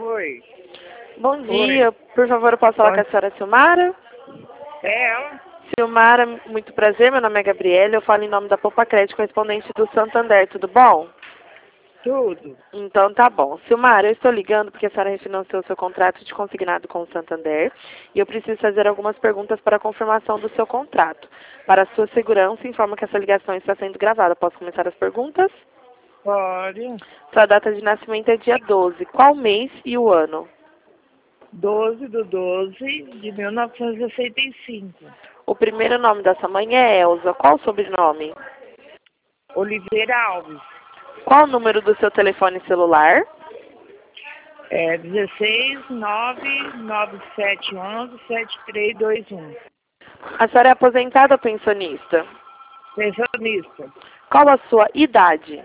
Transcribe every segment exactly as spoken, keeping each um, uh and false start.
Oi. Bom Oi. dia, por favor, eu posso falar Oi. com a senhora Silmara? É ela? Silmara, muito prazer, meu nome é Gabriela, eu falo em nome da Poupa Crédito, correspondente do Santander, tudo bom? Tudo. Então tá bom. Silmara, eu estou ligando porque a senhora refinanciou seu contrato de consignado com o Santander e eu preciso fazer algumas perguntas para a confirmação do seu contrato. Para a sua segurança, informo que essa ligação está sendo gravada. Posso começar as perguntas? Pode. Sua data de nascimento é dia doze. Qual mês e o ano? doze do doze de mil novecentos e sessenta e cinco. O primeiro nome da sua mãe é Elza. Qual o sobrenome? Oliveira Alves. Qual o número do seu telefone celular? É dezesseis, nove, nove sete um um, sete três dois um. A senhora é aposentada ou pensionista? Pensionista. Qual a sua idade?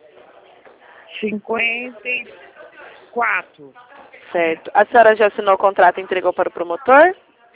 cinquenta e quatro. Certo. A senhora já assinou o contrato e entregou para o promotor?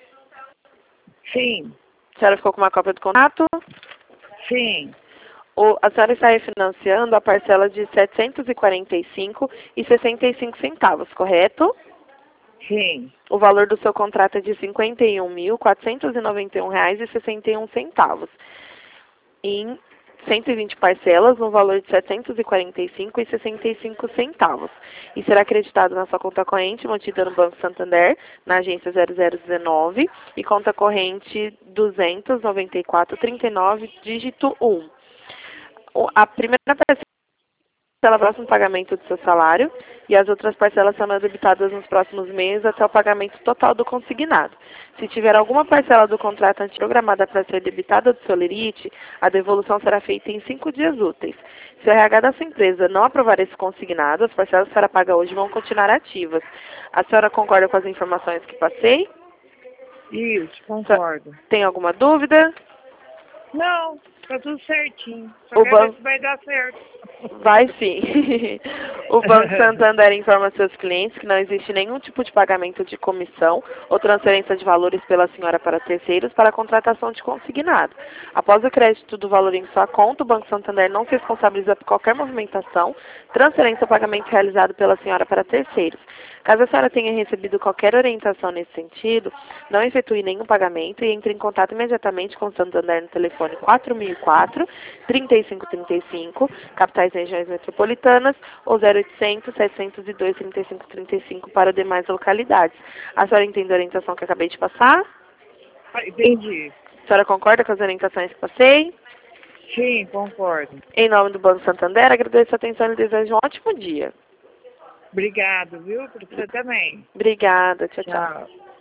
Sim. A senhora ficou com uma cópia do contrato? Sim. O, a senhora está refinanciando a parcela de setecentos e quarenta e cinco reais e sessenta e cinco centavos, correto? Sim. O valor do seu contrato é de cinquenta e um mil, quatrocentos e noventa e um reais e sessenta e um centavos. Em cento e vinte parcelas, no valor de setecentos e quarenta e cinco reais e sessenta e cinco centavos. E será acreditado na sua conta corrente, mantida no Banco Santander, na agência zero zero um nove e conta corrente duzentos e noventa e quatro, trinta e nove, dígito um. O- A primeira parcela é o próximo pagamento do seu salário e as outras parcelas serão debitadas nos próximos meses até o pagamento total do consignado. Se tiver alguma parcela do contrato antiprogramada para ser debitada do seu lerite, a devolução será feita em cinco dias úteis. Se o R H da sua empresa não aprovar esse consignado, as parcelas que será paga hoje vão continuar ativas. A senhora concorda com as informações que passei? Isso, concordo. Tem alguma dúvida? Não, tá tudo certinho. Só O quero ver banco se vai dar certo. Vai sim. O Banco Santander informa seus clientes que não existe nenhum tipo de pagamento de comissão ou transferência de valores pela senhora para terceiros para a contratação de consignado. Após o crédito do valor em sua conta, o Banco Santander não se responsabiliza por qualquer movimentação, transferência ou pagamento realizado pela senhora para terceiros. Caso a senhora tenha recebido qualquer orientação nesse sentido, não efetue nenhum pagamento e entre em contato imediatamente com o Santander no telefone quatro mil e quatro, trinta e cinco trinta e cinco, capitais e regiões metropolitanas, ou zero oitocentos, setecentos e dois, trinta e cinco trinta e cinco para demais localidades. A senhora entende a orientação que eu acabei de passar? Ah, entendi. A senhora concorda com as orientações que passei? Sim, concordo. Em nome do Banco Santander, agradeço a atenção e desejo um ótimo dia. Obrigado, viu? Para você também. Obrigada. Tchau, tchau. Tchau.